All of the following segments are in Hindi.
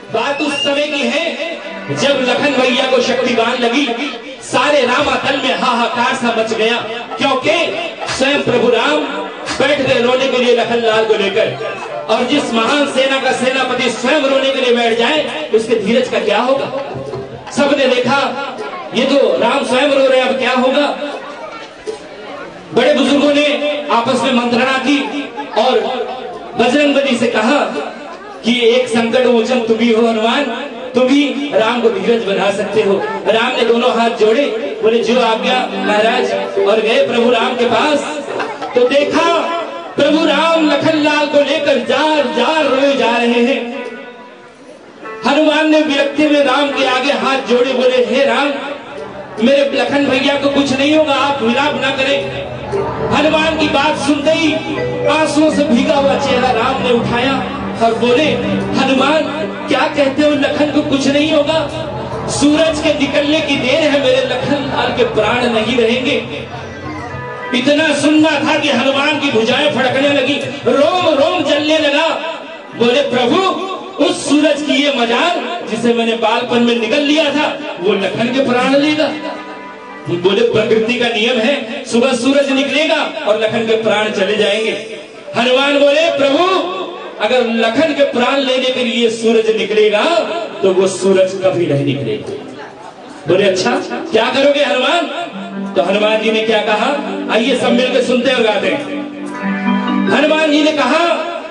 बात उस समय की है जब लखन भैया को शक्तिवान लगी, सारे रामातल में हाहाकार सा मच गया, क्योंकि स्वयं प्रभु राम बैठ गए रोने के लिए लखन लाल को लेकर। और जिस महान सेना का सेनापति स्वयं रोने के लिए बैठ जाए, उसके धीरज का क्या होगा। सबने देखा ये तो राम स्वयं रो रहे, अब क्या होगा। बड़े बुजुर्गों ने आपस में मंत्रणा की और बजरंगबली से कहा कि एक संकट मोचन तुम ही हो हनुमान, तुम ही राम को धीरज बना सकते हो। राम ने दोनों हाथ जोड़े, बोले जो आज्ञा महाराज, और गए प्रभु राम के पास। तो देखा प्रभु राम लखनलाल को लेकर जार जार रोए जा रहे हैं। हनुमान ने विरक्ति में राम के आगे हाथ जोड़े, बोले हे राम, मेरे लखन भैया को कुछ नहीं होगा, आप विलाप ना करें। हनुमान की बात सुनते ही आंसुओं से भीगा हुआ चेहरा राम ने उठाया और बोले हनुमान, क्या कहते हो, लखन को कुछ नहीं होगा। सूरज के निकलने की देर है, मेरे लखनलाल के प्राण नहीं रहेंगे। इतना सुनना था कि हनुमान की भुजाएं फड़कने लगी, रोम रोम जलने लगा। बोले प्रभु, उस सूरज की ये मजाल जिसे मैंने बालपन में निगल लिया था, वो लखन के प्राण लेगा। बोले प्रकृति का नियम है, सुबह सूरज निकलेगा और लखन के प्राण चले जाएंगे। हनुमान बोले प्रभु, अगर लखन के प्राण लेने के लिए सूरज निकलेगा तो वो सूरज कभी नहीं निकलेगा। बोले अच्छा, क्या करोगे हनुमान। तो हनुमान जी ने क्या कहा, आइए सब मिलकर सुनते और गाते हैं। हनुमान जी ने कहा,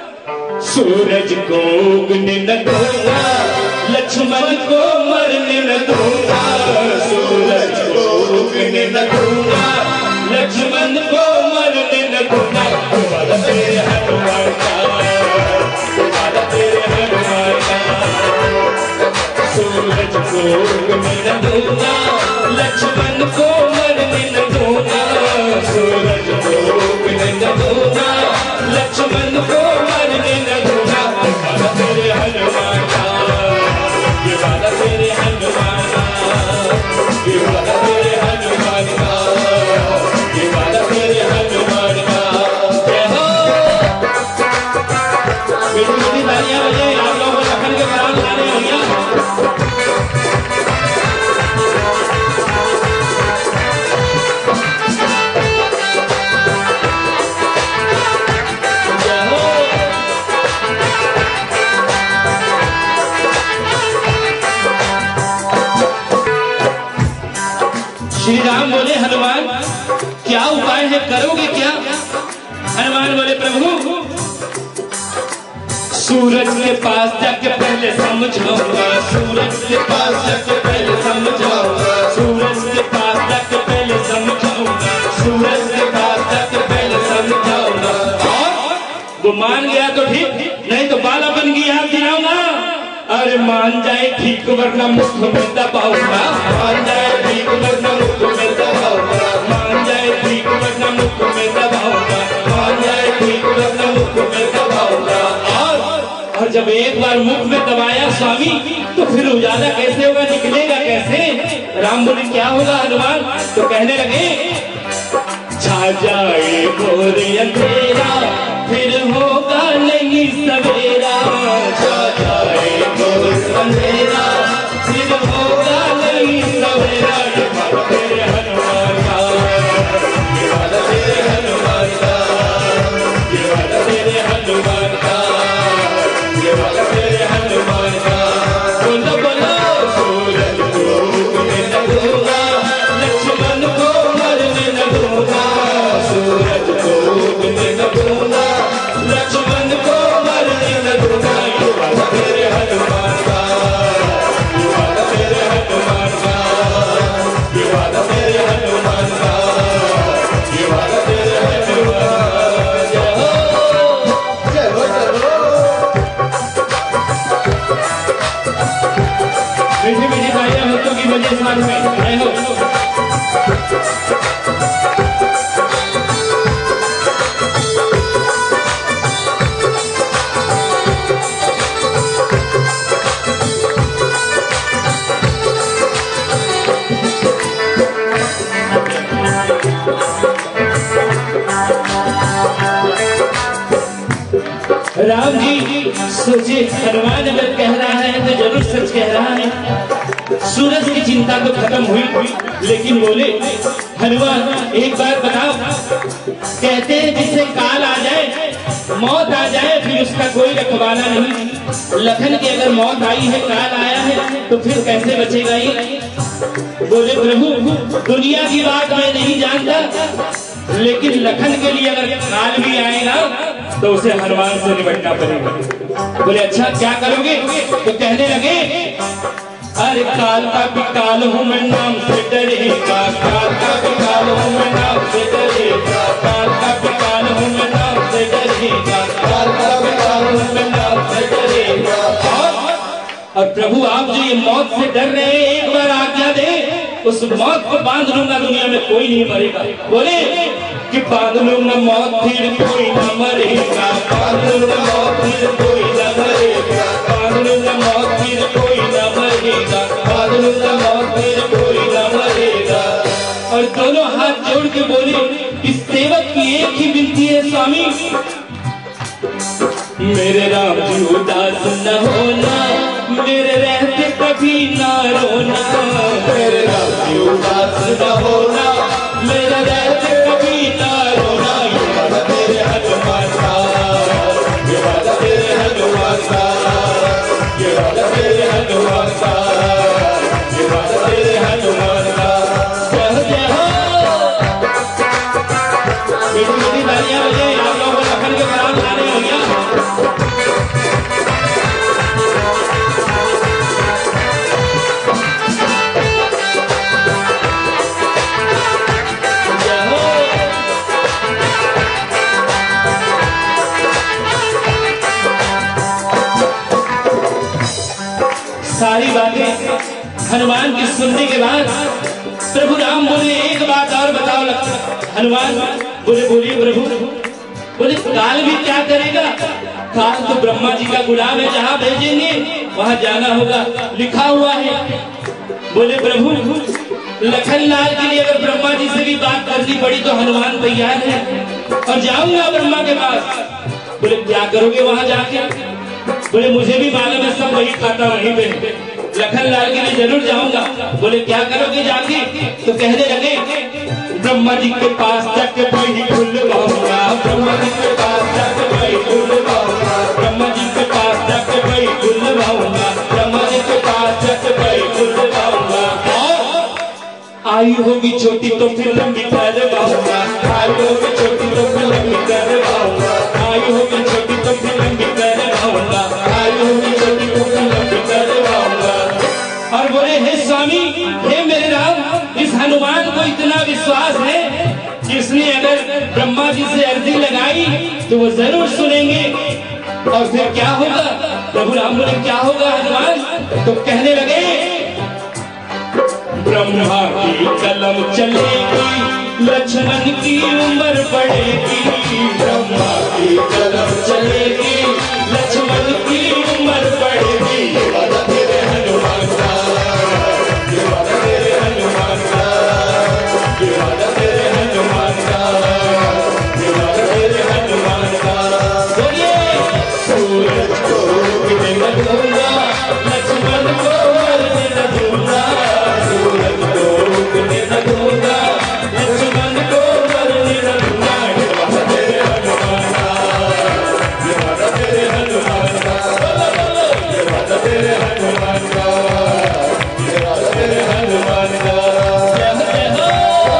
सूरज को उगने न दूंगा, लक्ष्मण को मरने न दूंगा। सूरज को उगने न दूंगा, लक्ष्मण को मरने न दूंगा। तुम्हारा तेरे हनुमान का, तुम्हारा तेरे हनुमान का। सूरज को उगने न दूंगा, लक्ष्मण को मरने न दूंगा। सूरज को उगने न दूंगा, लक्ष्मण को मरने न दूंगा। तुम्हारा तेरे हनुमान का, ये वाला तेरे हनुमान का, ये वाला तेरे हनुमान का, ये वाला तेरे हनुमान का। जय हो। मीठी मीठी तालियां बजाएं, आप लोगों को लखन के प्राण लाने भैया। श्री राम बोले हनुमान, क्या उपाय है, करोगे क्या। हनुमान बोले प्रभु, सूरज के पास जाके पहले समझाऊंगा, सूरज के पास जाके पहले समझाऊंगा, सूरज के पास जाके पहले समझाऊंगा, सूरज के पास जाके पहले समझाऊंगा। और वो मान गया तो ठीक, नहीं तो बाला बन गया हाथ गिराऊंगा। अरे मान जाए ठीक, वरना मुख में दबाऊंगा। मान जाए ठीक, वरना मुख में दबाऊंगा। मान जाए ठीक, वरना मुख में दबाऊंगा। मान जाए ठीक, वरना मुख में दबाऊंगा। और जब एक बार मुख में दबाया स्वामी, तो फिर उजाला कैसे होगा, निकलेगा कैसे। राम बोले क्या होगा हनुमान। तो कहने लगे, छा जाए घोर अंधेरा, फिर होगा नहीं सवेरा। छा जाए घोर अंधेरा, फिर होगा नहीं सवेरा। ये वाला तेरे हनुमान का, ये वाला तेरे हनुमान का, ये वाला तेरे हनुमान का, ये वाला तेरे हनुमान का। बोलो बोलो, सूरज को उगने न दूंगा, लक्ष्मण को मरने न दूंगा। सूरज को उगने न दूंगा, लक्ष्मण को मरने न दूंगा। ये वाला तेरे हनुमान का, ये वाला तेरे हनुमान का, ये वाला तेरे हनुमान का, ये वाला तेरे हनुमान। जय हो, जय हो, जय हो। मीठी मीठी तालियां भक्तों की वजह साथ में। जय हो। राम जी सोचे हनुमान जब कह रहा है तो जरूर चिंता तो खत्म हुई, लेकिन बोले हनुमान एक बार बताओ, कहते हैं जिससे काल आ जाए, मौत आ जाए, फिर उसका कोई रखवाला नहीं। लखन की अगर मौत आई है, काल आया है, तो फिर कैसे बचेगा ये? बोले प्रभु दुनिया की बात मैं नहीं जानता, लेकिन लखन के लिए अगर काल भी आएगा तो उसे हनुमान से निपटना पड़ेगा। बोले अच्छा क्या करोगे? तो कहने लगे अरे काल का भी काल हूँ मैं नाम से डरेगा, काल का भी काल हूँ मैं नाम से डरेगा, काल का भी काल हूँ मैं नाम से डरेगा, काल का भी काल हूँ मैं नाम से डरेगा। और प्रभु आप जो ये मौत से डर रहे हैं, एक बार आज्ञा दे, उस मौत को बांध लूंगा, दुनिया में कोई नहीं मरेगा। बोले कि बांध लूंगा मौत फिर कोई न मरेगा, बांध लूंगा मौत फिर कोई न मरेगा, बांध लूंगा मौत फिर कोई न मरेगा, बांध लूंगा मौत फिर कोई न मरेगा। और दोनों हाथ जोड़ के बोले इस सेवक की एक ही विनती है स्वामी, मेरे राम जी उदास न होना, मेरे रहते कभी ना रोना, मेरे राम जी उदास न होना, मेरे रहते कभी ना रोना। ये वादा तेरे हनुमान का, ये वादा तेरे हनुमान का, ये वादा तेरे हनुमान का, ये वादा तेरे हनुमान का। जय हो बेटी बेटी तालियां बजाए, आप लोगों को लखन के प्राण लाने हो गया। सारी बातें हनुमान की सुनने के बाद प्रभु राम बोले एक बात और बताओ लक्ष्मण। हनुमान बोले बोलिए प्रभु। बोले काल भी क्या करेगा? काल तो ब्रह्मा जी का गुलाम है, जहाँ भेजेंगे वहां जाना होगा, लिखा हुआ है। बोले प्रभु लखन लाल के लिए अगर ब्रह्मा जी से भी बात करनी पड़ी तो हनुमान तैयार है और जाऊंगा ब्रह्मा के पास। बोले क्या करोगे वहां जाके? बोले मुझे भी मालूम है, सब वही खाता वहीं पे, लखन लाल के लिए जरूर जाऊंगा। बोले क्या करोगे जाके? तो कहने लगे ब्रह्मा जी के पास जाके वही खुलवाऊंगा, ब्रह्मा जी के पास जाके वही खुलवाऊंगा, ब्रह्मा जी के पास जाके वही खुलवाऊंगा, ब्रह्मा जी के पास जाके वही खुलवाऊंगा। आई होगी छोटी तो फिर लंबी करवाऊंगा, आई होगी छोटी तो फिर लंबी करवाऊंगा, आई होगी छोटी तो फिर लंबी करवाऊंगा, आई होगी छोटी तो फिर लंबी करवाऊंगा। और बोले हे स्वामी, हे मेरे राम, इस हनुमान को इतना विश्वास है कि इसने अगर ब्रह्मा जी से अर्जी लगाई तो वो जरूर सुनेंगे। और फिर क्या होगा? प्रभु राम बोले क्या होगा हनुमान? तो कहने लगे ब्रह्मा की कलम चलेगी, लक्ष्मण की उम्र बढ़ेगी, ब्रह्मा की कलम चलेगी, लक्ष्मण की उम्र बढ़ेगी। ये वादा तेरे हनुमान का, ये वादा तेरे हनुमान का, ये वादा तेरे हनुमान का, ये वादा तेरे हनुमान का। बोलिए सूरज को उगने न दूंगा, लक्ष्मण को मरने न दूंगा, सूरज को उगने न दूंगा, लक्ष्मण को मरने न दूंगा। ये वादा तेरे हनुमान का, ये वादा तेरे हनुमान का, ये वादा तेरे हनुमान का, ये वादा तेरे हनुमान का। जय हो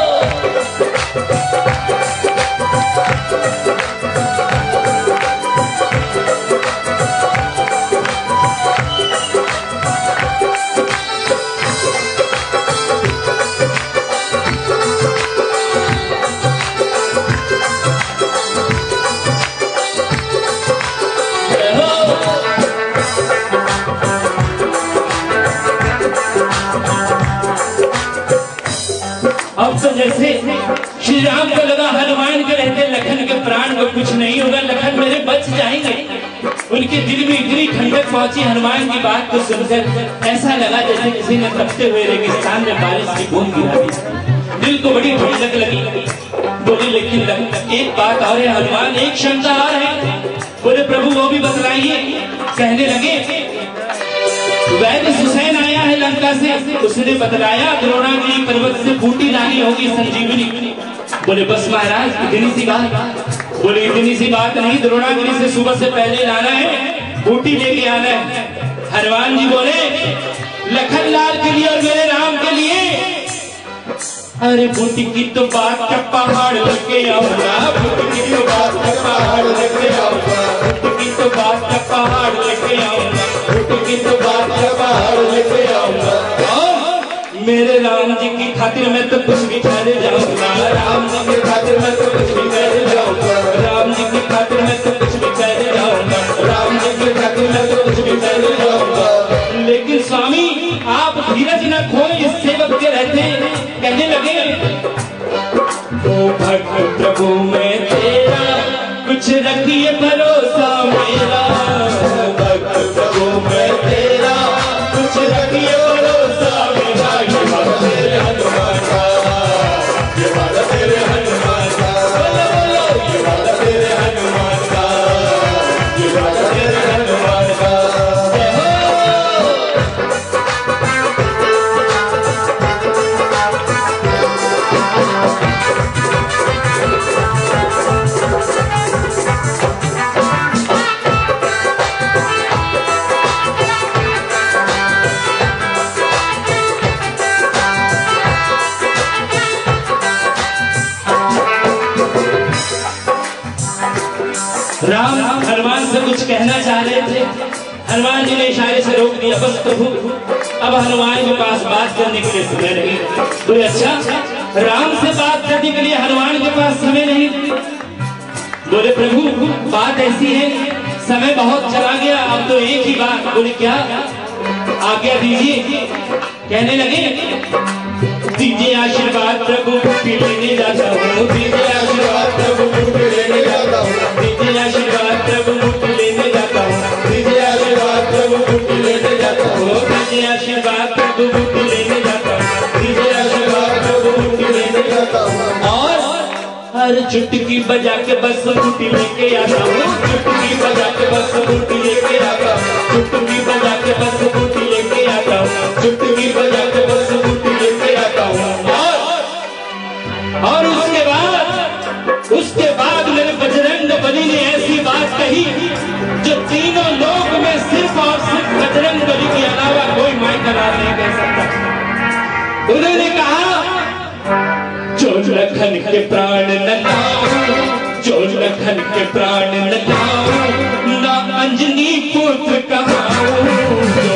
अब तो जैसे श्री राम को लगा हनुमान के रहते लखन के प्राण को कुछ नहीं होगा, लखन मेरे बच जाएंगे। उनके दिल में इतनी ठंडक पहुंची हनुमान की बात को सुनकर, ऐसा लगा जैसे किसी ने तपते हुए रेगिस्तान में बारिश की बूंद गिरा दी। दिल को बड़ी ठंडक लगी। बोली लेकिन एक बात और है हनुमान, एक क्षमता और है। बोले प्रभु वो भी बतलाइए। कहने लगे वैद्य सुसैन आया है लंका से, उसने बतलाया द्रोणागिरी पर्वत से बूटी लानी होगी संजीवनी। बोले बस महाराज इतनी सी बात। बोले इतनी सी बात नहीं, द्रोणागिरी से सुबह से पहले लाना है, बूटी लेके आना है। हनुमान जी बोले लखन लाल के लिए और मेरे राम के लिए, अरे बूटी की तो बात का पहाड़ लेके आऊंगा, बूटी की तो बात का पहाड़ लेके आऊंगा, बूटी की तो बात का पहाड़ लेके आऊंगा, बूटी की तो बात का पहाड़ लेके आऊंगा। मेरे राम जी की खातिर मैं तो कुछ भी कर जाऊंगा, राम जी की खातिर मैं तो कुछ भी कर जाऊंगा, राम जी की खातिर मैं तो कुछ भी कर जाऊंगा, राम जी की खातिर मैं तो कुछ भी कर जाऊंगा। लेकिन स्वामी आप धीरज न खोए, इस सेवक के रहते कहने लगे ओ भक्त प्रभु मैं तेरा कुछ रखिए भरोसा मेरा, भक्त प्रभु मैं तेरा कुछ रखिए भरोसा मेरा। ये बात तेरे हनुमान का, ये बात तेरे हनुमान का, बोलो बोलो ये बात तेरे हनुमान का, ये बात तेरे हनुमान का। राम हनुमान से कुछ कहना चाह रहे थे, हनुमान जी ने इशारे से रोक दिया। बस प्रभु अब हनुमान के पास बात करने के लिए समय नहीं। बोले अच्छा राम से बात करने के लिए हनुमान के पास समय नहीं? बोले प्रभु बात ऐसी है, समय बहुत चला गया, अब तो एक ही बात। बोले क्या? आज्ञा दीजिए। कहने लगे दीजिए आशीर्वाद प्रभु बूटी लेने जाता हूँ, दीजिए आशीर्वाद प्रभु बूटी लेने जाता हूँ, दीजिए आशीर्वाद प्रभु बूटी लेने जाता हूँ, दीजिए आशीर्वाद प्रभु बूटी लेने जाता हूँ, दीजिए आशीर्वाद प्रभु बूटी लेने जाता हूँ, दीजिए आशीर्वाद प्रभु बूटी लेने जाता हूँ। और हर चुटकी बजा के बस बूटी लेके आता हूँ, चुटकी बजा के बस बूटी लेके आता हूँ, चुटकी बजा के बस बूटी लेके आता हूँ, चुटकी बजा के बस बूटी लेके आता हूँ। और उसके बाद मेरे बजरंग बली ने ऐसी बात कही जो तीनों लोक में सिर्फ और सिर्फ बजरंग बली के अलावा कोई माई का नाम नहीं कह सकता। उन्होंने कहा जो लखन के प्राण न लाऊं, जो लखन के प्राण न लाऊं, ना अंजनी पुत्र कहाऊं,